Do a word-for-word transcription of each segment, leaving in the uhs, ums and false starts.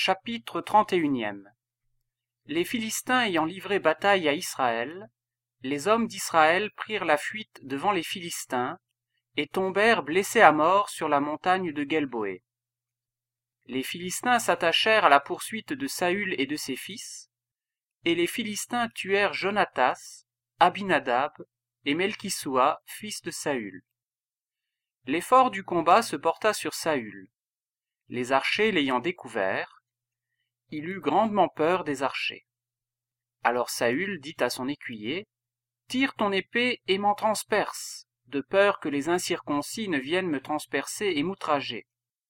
Chapitre trente et un. Les Philistins ayant livré bataille à Israël, les hommes d'Israël prirent la fuite devant les Philistins, et tombèrent blessés à mort sur la montagne de Guelboé. Les Philistins s'attachèrent à la poursuite de Saül et de ses fils, et les Philistins tuèrent Jonatas, Abinadab et Melchisoua, fils de Saül. L'effort du combat se porta sur Saül. Les archers l'ayant découvert, il eut grandement peur des archers. Alors Saül dit à son écuyer, « Tire ton épée et m'en transperce, de peur que les incirconcis ne viennent me transpercer et m'outrager. »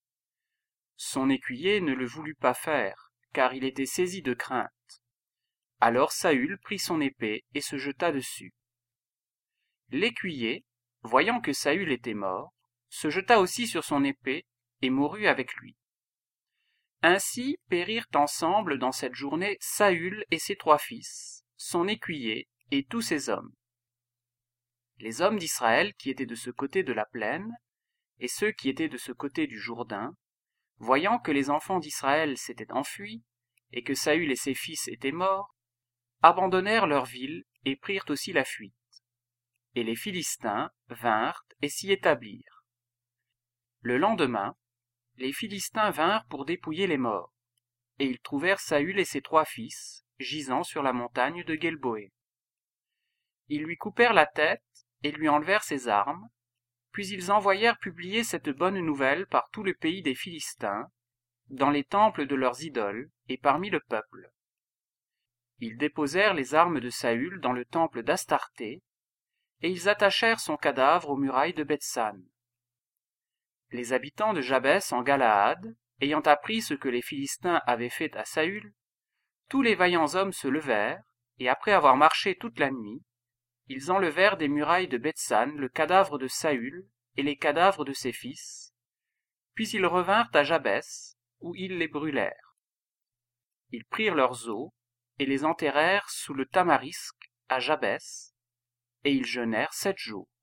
Son écuyer ne le voulut pas faire, car il était saisi de crainte. Alors Saül prit son épée et se jeta dessus. L'écuyer, voyant que Saül était mort, se jeta aussi sur son épée et mourut avec lui. Ainsi périrent ensemble dans cette journée Saül et ses trois fils, son écuyer et tous ses hommes. Les hommes d'Israël qui étaient de ce côté de la plaine, et ceux qui étaient de ce côté du Jourdain, voyant que les enfants d'Israël s'étaient enfuis, et que Saül et ses fils étaient morts, abandonnèrent leur ville et prirent aussi la fuite. Et les Philistins vinrent et s'y établirent. Le lendemain, les Philistins vinrent pour dépouiller les morts, et ils trouvèrent Saül et ses trois fils, gisant sur la montagne de Guelboé. Ils lui coupèrent la tête et lui enlevèrent ses armes, puis ils envoyèrent publier cette bonne nouvelle par tout le pays des Philistins, dans les temples de leurs idoles et parmi le peuple. Ils déposèrent les armes de Saül dans le temple d'Astarté, et ils attachèrent son cadavre aux murailles de Bethsan. Les habitants de Jabès en Galaad, ayant appris ce que les Philistins avaient fait à Saül, tous les vaillants hommes se levèrent, et après avoir marché toute la nuit, ils enlevèrent des murailles de Bethsan le cadavre de Saül et les cadavres de ses fils, puis ils revinrent à Jabès, où ils les brûlèrent. Ils prirent leurs os et les enterrèrent sous le tamarisc à Jabès, et ils jeûnèrent sept jours.